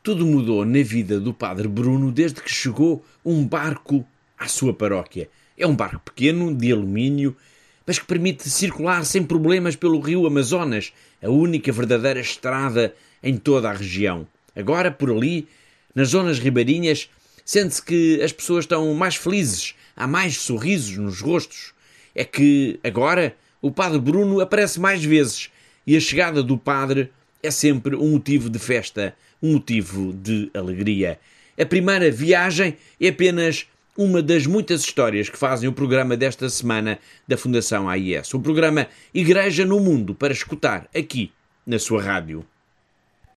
Tudo mudou na vida do Padre Bruno desde que chegou um barco à sua paróquia. É um barco pequeno, de alumínio, mas que permite circular sem problemas pelo rio Amazonas, a única verdadeira estrada em toda a região. Agora, por ali, nas zonas ribeirinhas, sente-se que as pessoas estão mais felizes, há mais sorrisos nos rostos. É que, agora, o Padre Bruno aparece mais vezes e a chegada do Padre é sempre um motivo de festa, um motivo de alegria. A primeira viagem é apenas uma das muitas histórias que fazem o programa desta semana da Fundação AIS. O programa Igreja no Mundo, para escutar aqui na sua rádio.